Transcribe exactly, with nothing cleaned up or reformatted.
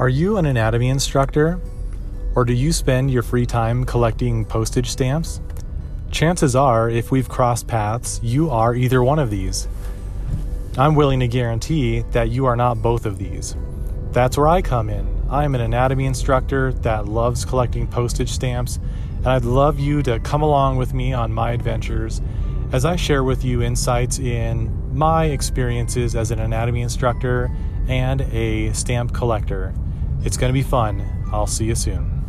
Are you an anatomy instructor? Or do you spend your free time collecting postage stamps? Chances are, if we've crossed paths, you are either one of these. I'm willing to guarantee that you are not both of these. That's where I come in. I'm an anatomy instructor that loves collecting postage stamps, and I'd love you to come along with me on my adventures as I share with you insights in my experiences as an anatomy instructor and a stamp collector. It's going to be fun. I'll see you soon.